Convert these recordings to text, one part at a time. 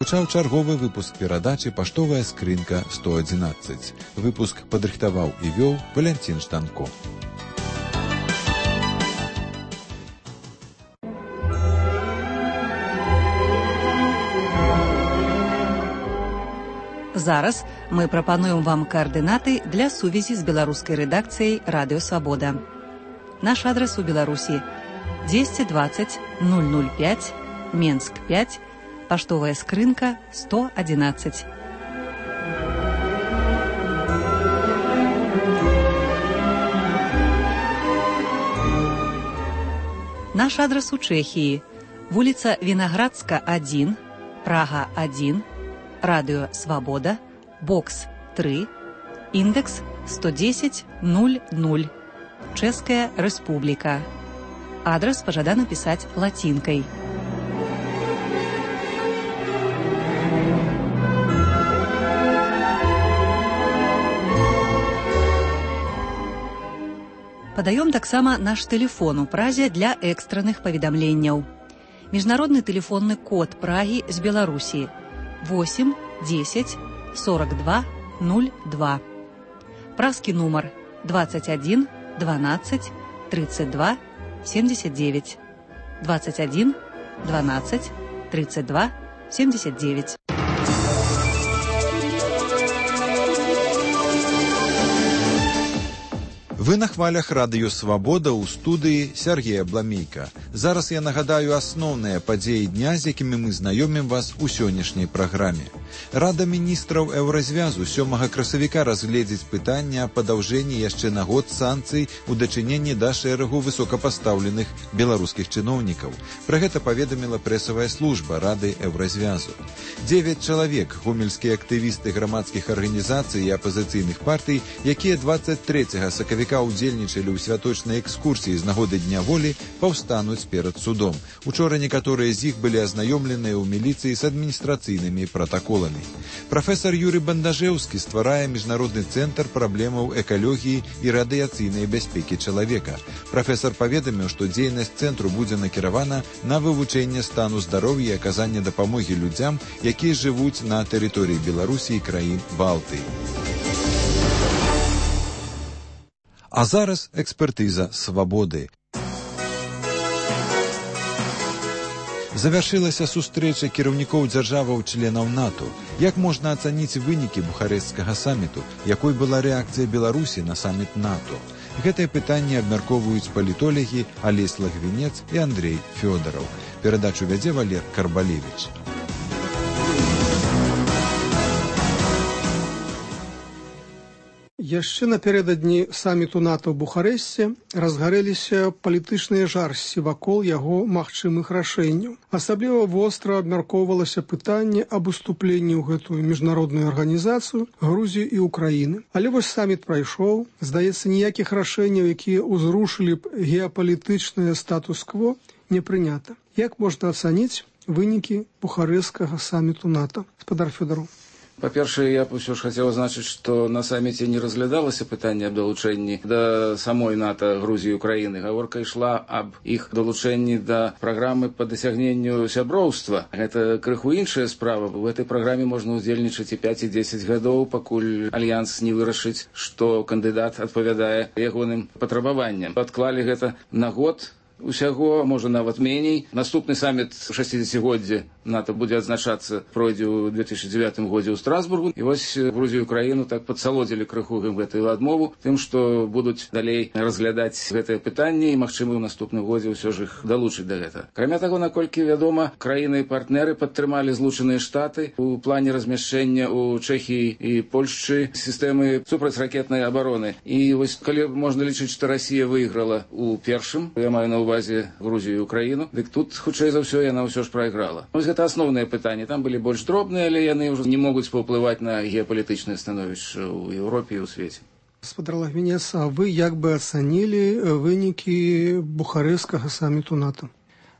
Пачаў чарговы выпуск перадачы «Паштовая скрынка 111». Выпуск падрыхтаваў і вёў Валянцін Штанко. Зараз мы прапануем вам координаты для сувязі з беларускай рэдакцыяй Радыё Свабода. Наш адрес у Беларусі 220 005, Менск 5, Паштовая скрынка 111. Наш адрес у Чэхіі: вуліца Вінаградска 1, Прага 1, Радыё Свабода, бокс 3, індекс 110 00, Чэшская Рэспубліка. Адрес пажадана пісаць лацінкай. Падаём таксама наш тэлефон у Празе для экстранных паведамленняў. Міжнародны тэлефонны код Прагі з Беларусі 8 10 42 02. Празкі нумар 21 12 32 79. 21 12 32 79. Вы на хвалях Радыё Свабода ў студыі Сергея Бламейка. Зараз я нагадаю асноўныя падзеі дня, з якімі мы знаёмім вас у сённяшняй праграме. Рада міністраў Еўразвязу 7 красавіка разгледзіць пытанне аб падаўжэнні яшчэ на год санкцый у дачыненні да шэрагу высокапастаўленых беларускіх чыноўнікаў. Пра гэта паведаміла прэсавая служба Рады Еўразвязу. 9 чалавек, гомельскія актывісты грамадскіх арганізацый і апазіцыйных партый, якія 23 сакавіка удзельнічалі ў святочнай экскурсіі з нагоды Дня волі, паўстануць перад судом. Учора некаторыя з іх былі азнаёмленыя ў міліцыі з адміністрацыйнымі пратаколамі. Прафесар Юрый Бандажэўскі стварае міжнародны цэнтр праблемаў экалогіі і радыяцыйнай бяспекі чалавека. Прафесар паведаміў, што дзейнасць цэнтру будзе накіравана на вывучэнне стану здароўя і аказанне дапамогі людзям, якія жывуць на тэрыторыі Беларусі і краін Балтыі. А зараз экспертыза свабоды. Завяршылася сустрэча кіраўнікоў дзяржаваў-членаў НАТО. Як можна ацаніць вынікі бухарэсцкага саміту? Якой была рэакцыя Беларусі на саміт НАТО? Гэтае пытанне абмяркоўваюць палітолагі Алесь Лагвінец і Андрей Фёдараў. Перадачу вядзе Валер Карбалевіч. Яшчэ напярэдадні саміту НАТО ў Бухарэсце разгарэліся палітычныя жарсці вакол яго магчымых рашэнняў. Асабліва востра абмяркоўвалася пытанне аб уступленні ў гэтую міжнародную арганізацыю Грузіі і Украіны. Але вось саміт прайшоў, здаецца, ніякіх рашэнняў, якія ўзрушылі б геапалітычнае статус-кво, не прынята. Як можна ацаніць вынікі бухарэсцкага саміту НАТО? Гаспадар Фёдараў. Па-першае, я б усё ж хацеў азначыць, што на саміце не разглядалася пытанне аб далучэнні да самой НАТО Грузіі і Украіны. Гаворка ішла аб іх далучэнні да праграмы па дасягненню сяброўства. Гэта крыху іншая справа. У гэтай праграме можна ўдзельнічаць і 5, і 10 гадоў, пакуль альянс не вырашыць, што кандыдат адпавядае ягоным патрабаванням. Адклалі гэта на год. Усяго, можа, нават меней. Наступны саміт 60-годдзя НАТО будзе адзначацца, пройдзе ў 2009 годзе ў Страсбургу. І вось Грузію і Украіну так падсалодзілі крыху гэтую адмову тым, што будуць далей разглядаць гэтае пытанне і, магчыма, ў наступным годзе ўсё ж іх далучыць да гэтага. Акрамя таго, наколькі вядома, краіны і партнеры падтрымалі Злучаныя Штаты у плане размяшчэння ў Чэхіі і Польшчы сістэмы супрацьракетнай абароны. І вось калі можна лічыць, што Расія выйграла у першым, я маю на ўвазе Грузію і Украіну, дык тут, хутчэй за ўсё, яна ўсё ж прайграла. Вось гэта асноўныя пытанні. Там былі больш дробныя, але яны ўжо не могуць паўплываць на геапалітычнае становішча ў Еўропе і ў свеце. Гаспадар Лагвінец, а вы як бы ацанілі вынікі бухарэсцкага саміту НАТО?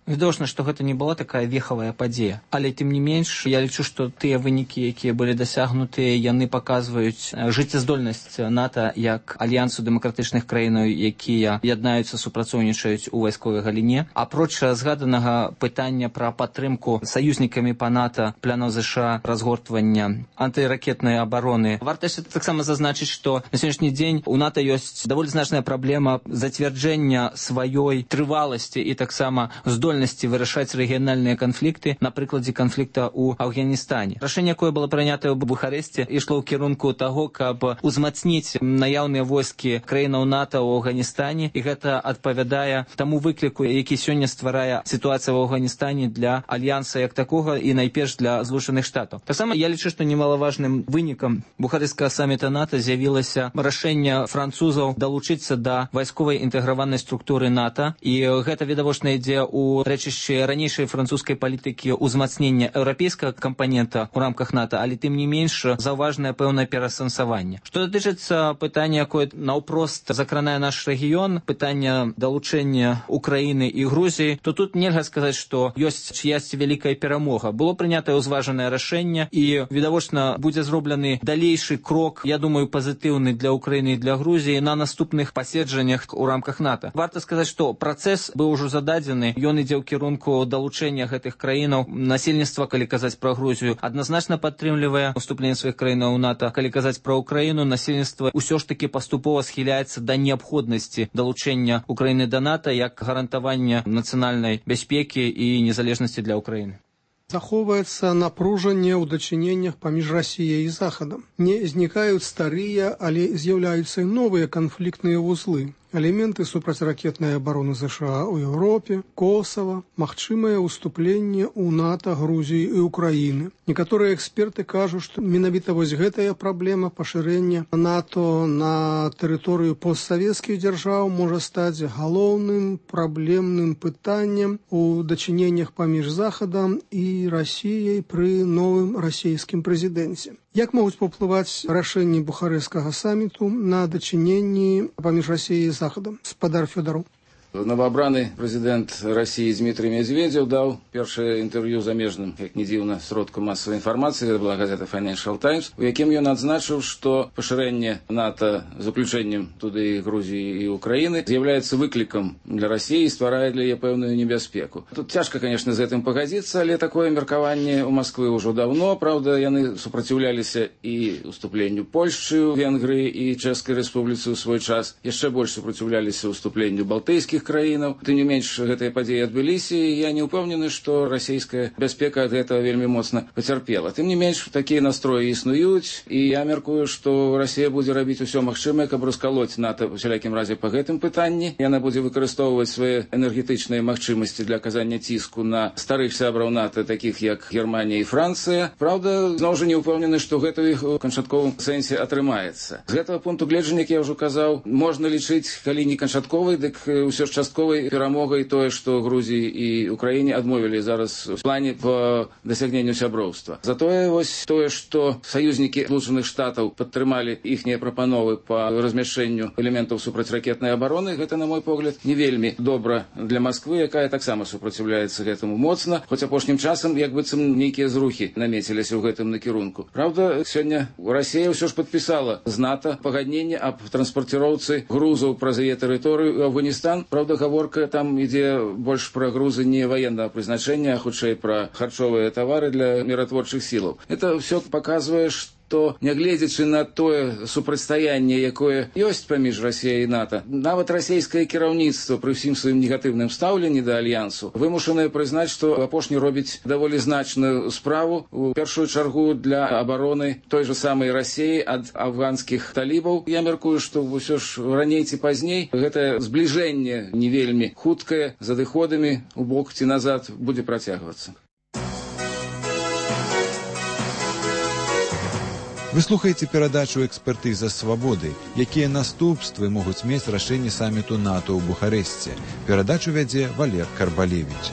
Відавочна, што гэта не была такая вехавая падзея. Але, тым не менш, я лічу, што тыя вынікі, якія былі дасягнутыя, яны паказваюць жыццяздольнасць НАТО як альянсу дэмакратычных краінаў, якія яднаюцца, супрацоўнічаюць у вайсковай галіне. Апроч згаданага пытання пра падтрымку саюзнікамі па НАТО планаў ЗША разгортвання антыракетнай абароны, варта таксама зазначыць, што на сённяшні дзень у НАТО ёсць даволі значная праблема зацвярджэння сваёй трываласці і таксама здольнасці вырашаць рэгіянальныя канфлікты на прыкладзе канфлікта ў Афганістане. Рашэнне, якое было прынятае ў Бухарэсце, ішло ў кірунку таго, каб узмацніць наяўныя войскі краінаў НАТО ў Афганістане, і гэта адпавядае таму выкліку, які сёння стварае сітуацыя ў Афганістане для альянса як такога і найперш для Злучаных Штатаў. Таксама я лічу, што немалаважным вынікам Бухарэсцкага саміта НАТО з'явілася рашэнне французаў далучыцца да вайсковай інтэграванай структуры НАТО, і гэта відавочна ідзе ў рэчышчы ранейшай французскай палітыкі ўзмацнення еўрапейскага кампанента ў рамках НАТО, але тым не менш заўважнае пэўнае пераасэнсаванне. Што датычыцца пытання, якое наўпрост закранае наш рэгіён, пытання далучэння Украіны і Грузіі, то тут нельга сказаць, што ёсць чыясьці вялікая перамога. Было прынятае ўзважанае рашэнне, і відавочна будзе зроблены далейшы крок, я думаю, пазітыўны для Украіны і для Грузіі на наступных паседжаннях у рамках НАТО. Варта сказаць, што працэс быў ужо зададзены, ён ідзе ў кірунку далучэння гэтых краінаў. Насельніцтва, калі казаць пра Грузію, адназначна падтрымлівае уступленне сваіх краінаў у НАТО. Калі казаць пра Украіну, насельніцтва ўсё ж такі паступова схіляецца да неабходнасці далучэння Украіны да НАТО як гарантавання нацыянальнай бяспекі і незалежнасці для Украіны. Захоўваецца напружанне ў дачыненнях паміж Расіяй і Захадам. Не знікаюць старыя, але з'яўляюцца і новыя канфліктныя вузлы. Элементы супрацьракетнай абароны ЗША ў Еўропе, Косава, магчымае ўступленне ў НАТО, Грузіі і Украіны. Некаторыя эксперты кажуць, што менавіта вось гэтая праблема пашырэння НАТО на тэрыторыю постсавецкіх дзяржаў можа стаць галоўным праблемным пытаннем у дачыненнях паміж Захадам і Расіяй пры новым расійскім прэзідэнце. Як могуць паўплываць рашэнні Бухарэсцкага саміту на дачыненні паміж Расіяй і Захадам? Спадар Фёдараў. Новоабраны прэзідэнт Расіі Дмітрый Медведзеў даў першае інтэрв'ю замежным, як не дзіўна, сродкам масавай інфармацыі, гэта была газета Financial Times, у якім ён адзначыў, што пашырэнне НАТО з уключэннем туды Грузіі і Украіны з'яўляецца выклікам для Расіі і стварае для яе пэўную небяспеку. Тут цяжка, конечно, з гэтым пагадзіцца, але такое меркаванне ў Масквы ўжо даўно. Праўда, яны супраціўляліся і уступленню Польшчы, Венгрыі і Чэшскай Рэспубліцы ў свой час, яшчэ больш супраціўляліся уступленню балтыйскіх краінаў. Тым не менш, гэтыя падзеі адбыліся, і я не ўпэўнены, што расійская бяспека ад гэтага вельмі моцна пацярпела. Тым не менш, такія настроі існуюць, і я мяркую, што Расія будзе рабіць усё магчымае, каб раскалоць НАТО ў усялякім разе па гэтым пытанні. Яна будзе выкарыстоўваць свае энергетычныя магчымасці для аказання ціску на старых сябраў НАТО, такіх як Германія і Францыя. Праўда, зноў жа не ўпэўнены, што гэта ў іх у канчатковым сэнсе атрымаецца. З гэтага пункту гледжання, як я ўжо казаў, можна лічыць, калі не канчатковай, дык усё ж частковай перамогай тое, што Грузіі і Украіне адмовілі зараз у плане по дасягненню сяброўства. Затое вось тое, што саюзнікі Злучаных Штатаў падтрымалі іхнія прапановы па размяшчэнню элементаў супрацьракетнай абароны, гэта, на мой погляд, не вельмі добра для Масквы, якая таксама супраціўляецца гэтаму моцна, хоць апошнім часам як быццам нейкія зрухі намеціліся ў гэтым накірунку. Праўда, сёння Расія ўсё ж падпісала з НАТО пагадненне аб транспарціроўцы грузаў праз яе тэрыторыю ў Афганістан. Праўда, гаворка там ідзе больш пра грузы не ваеннага прызначэння, а хутчэй пра харчовыя тавары для міратворчых сілаў. Это ўсё паказвае, што нягледзячы на тое супрацьстаянне, якое ёсць паміж Расіяй і НАТО, нават расійскае кіраўніцтва пры ўсім сваім негатыўным стаўленні да альянсу вымушанае прызнаць, што апошні робіць даволі значную справу, у першую чаргу для абароны той жа самай Расіі ад афганскіх талібаў. Я мяркую, што ўсё ж раней ці пазней гэтае збліжэнне не вельмі хуткае, з адыходамі у бок ці назад будзе працягвацца. Вы слухаеце перадачу «Экспертыза свабоды», якія наступствы могуць мець рашэнні саміту НАТО ў Бухарэсце. Перадачу вядзе Валер Карбалевіч.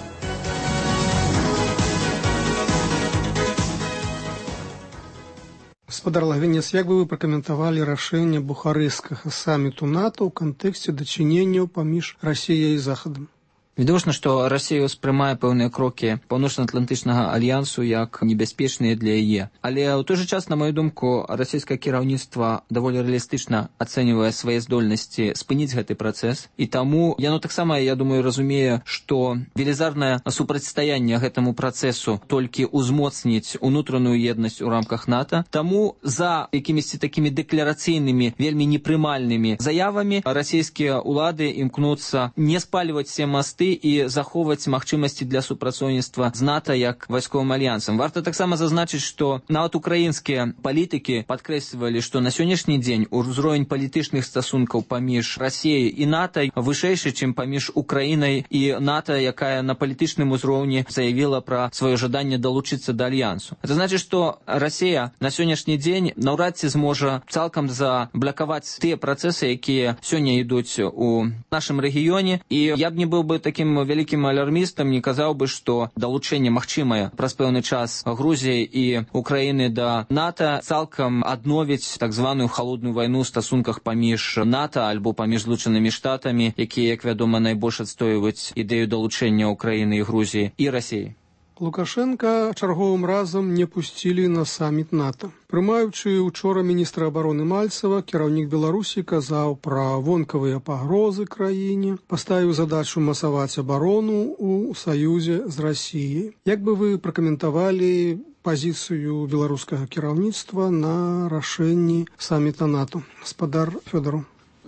Гаспадар Лагвінец, як бы вы пракаментавалі рашэнне Бухарэсцкага саміту НАТО ў кантэксце дачыненняў паміж Расіяй і Захадам? Відавочна, што Расія ўспрымае пэўныя крокі Паўночна-Атлантычнага альянсу як небяспечныя для яе. Але ў той жа час, на мою думку, расійскае кіраўніцтва даволі рэалістычна ацэньвае свае здольнасці спыніць гэты працэс. І таму яно таксама, я думаю, разумее, што велізарнае супрацьстаянне гэтаму працэсу толькі ўзмоцніць унутраную еднасць у рамках НАТО. Таму за якімісьці такімі дэкларацыйнымі, вельмі непрымальнымі заявамі расійскія ўлады імкнуцца не спальваць все масты і захоўваць магчымасці для супрацоўніцтва з НАТО як вайсковым альянсам. Варта таксама зазначыць, што нават украінскія палітыкі падкрэслівалі, што на сённяшні дзень узровень палітычных стасункаў паміж Расіяй і НАТО вышэйшы, чым паміж Украінай і НАТО, якая на палітычным узроўні заявіла пра сваё жаданне далучыцца да альянсу. Это значыць, што Расія на сённяшні дзень наўрад ці зможа цалкам заблакаваць тыя працэсы, якія сёння ідуць у нашым рэгіёне. І я б не быў бы таким вялікім алярмістам, не казаў бы, што далучэнне магчымае праз пэўны час Грузіі і Украіны да НАТО цалкам адновіць так званую халодную вайну ў стасунках паміж НАТО альбо паміж Злучанымі Штатамі, якія, як вядома, найбольш адстойваюць ідэю далучэння Украіны і Грузіі і Расіі. Лукашенка чарговым разам не пусцілі на саміт НАТО. Прымаючы учора міністра абароны Мальцева, кіраўнік Беларусі казаў пра вонкавыя пагрозы краіне, паставіў задачу масаваць абарону ў саюзе з Расіяй. Як бы вы пракаментавалі пазіцыю беларускага кіраўніцтва на рашэнні саміта НАТО? Гаспадар Фёдораў.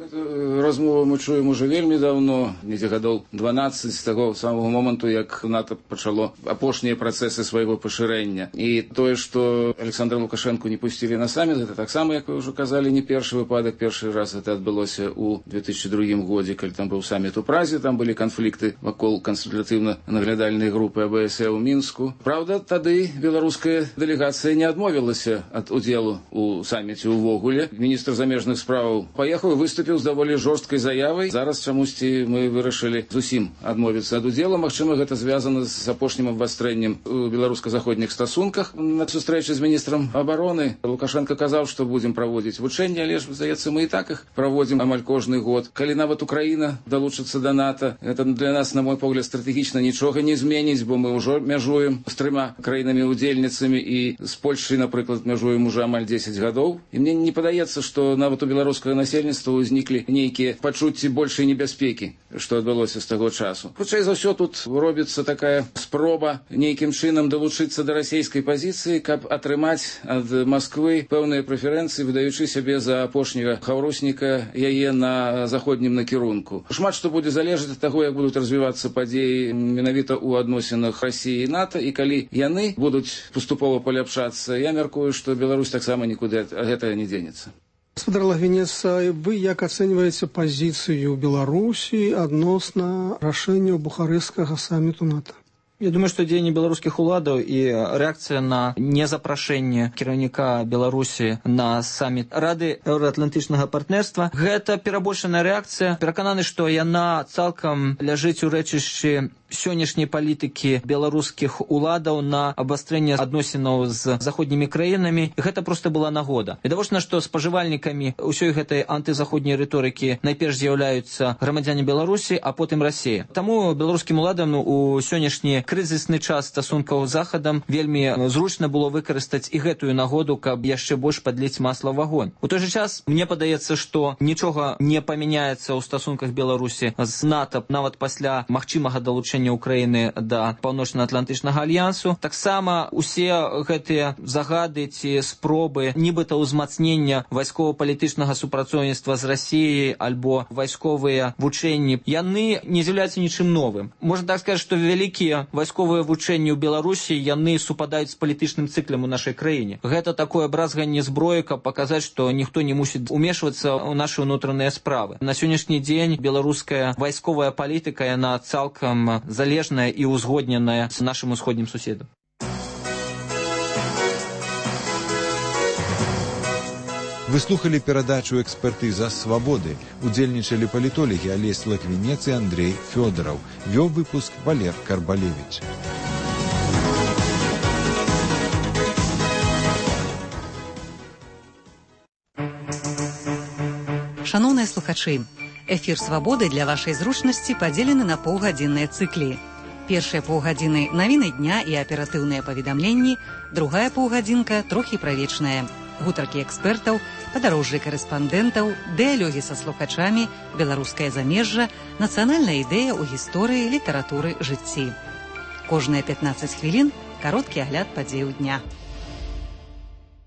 Размову мы чуем уже вельмі давно, недзе гадоў 12 з таго самого моманту, як НАТО пачало апошнія працэсы свайго пашырэння. І тое, што Александра Лукашенко не пусцілі на саміт, гэта таксама, як вы ўжо казалі, не першы выпадак. Першы раз гэта адбылося ў 2002 годзе, калі там быў саміт у Празе, там былі канфлікты вакол кансультатыўна-наглядальнай групы АБСЕ ў Мінску. Праўда, тады беларуская дэлегацыя не адмовілася ад удзелу ў саміце ўвогуле. Міністр замежных справаў паехаў і выступіў з даволі жорсткай заявай. Зараз чамусьці мы вырашылі зусім адмовіцца ад удзелу. Магчыма, гэта звязана з апошнім абвастрэннем у беларуска-заходніх стасунках. На сустрэчы з міністрам абароны Лукашенко казаў, што будзем праводзіць вучэнні, але ж, здаецца, мы і так іх праводзім амаль кожны год. Калі нават Украіна далучыцца да НАТО, гэта для нас, на мой погляд, стратэгічна нічога не зменіць, бо мы ўжо мяжуем з 3 краінамі-удзельніцамі і з Польшай, напрыклад, мяжуем уже амаль 10 гадоў. І мне не падаецца, што нават у беларускага насельніцтва ўзніклі нейкія пачуцці большай небяспекі, што адбылося з таго часу. Хутчэй за ўсё тут робіцца такая спроба нейкім чынам далучыцца да расійскай пазіцыі, каб атрымаць ад Масквы пэўныя прэферэнцыі, выдаючы сябе за апошняга хаўрусніка яе на заходнім накірунку. Шмат што будзе залежаць ад таго, як будуць развівацца падзеі менавіта ў адносінах Расіі і НАТО, і калі яны будуць паступова паляпшацца, я мяркую, што Беларусь таксама нікуды ад гэтага не дзенецца. Гаспадар Лагвінец, вы як ацэньваеце пазіцыю Беларусі адносна рашэнняў бухарэсцкага саміту НАТО? Я думаю, што дзеянне беларускіх уладаў і рэакцыя на незапрашэнне кіраўніка Беларусі на саміт Рады еўраатлантычнага партнерства – гэта перабольшаная рэакцыя. Перакананы, што яна цалкам ляжыць у рэчышчы сённяшняй палітыкі беларускіх уладаў на абвастрэнне адносінаў з заходнімі краінамі. Гэта проста была нагода. Відавочна, што спажывальнікамі ўсёй гэтай антызаходняй рыторыкі найперш з'яўляюцца грамадзяне Беларусі, а потым Расія. Таму беларускім уладам у сённяшні крызісны час стасункаў з Захадам вельмі зручна было выкарыстаць і гэтую нагоду, каб яшчэ больш падліць масла ў агонь. У той жа час мне падаецца, што нічога не памяняецца ў стасунках Беларусі з НАТО нават пасля магчымага далучэння Украіны да Паўночна-Атлантычнага альянсу. Таксама усе гэтыя загады ці спробы нібыта ўзмацнення вайскова-палітычнага супрацоўніцтва з Расіяй альбо вайсковыя вучэнні, яны не з'яўляюцца нічым новым. Можна так сказаць, што вялікія вайсковыя вучэнні ў Беларусі, яны супадаюць з палітычным цыклам у нашай краіне. Гэта такое бразганне зброі, каб паказаць, што ніхто не мусіць умешвацца ў нашы ўнутраныя справы. На сённяшні дзень беларуская вайсковая палітыка, яна цалкам залежная і ўзгодненая з нашым усходнім суседам. Вы слухали перадачу «Экспертыза свабоды». Удзельнічалі палітолагі Алесь Лаквінец і Андрей Фёдораў. Вёў выпуск Валер Карбалевич. Шановныя слухачы, Эфір «Свабоды» для вашай зручнасці падзелены на паўгадзінныя цыклі. Першыя паўгадзіны навіны дня і аператыўныя паведамленні, другая паўгадзінка трохі правечная. Гутаркі экспертаў, падарожжы карэспандэнтаў, дыялогі са слухачамі, беларускае замежжа, нацыянальная ідэя ў гісторыі, літаратуры, жыцці. Кожныя 15 хвілін кароткі агляд падзеяў дня.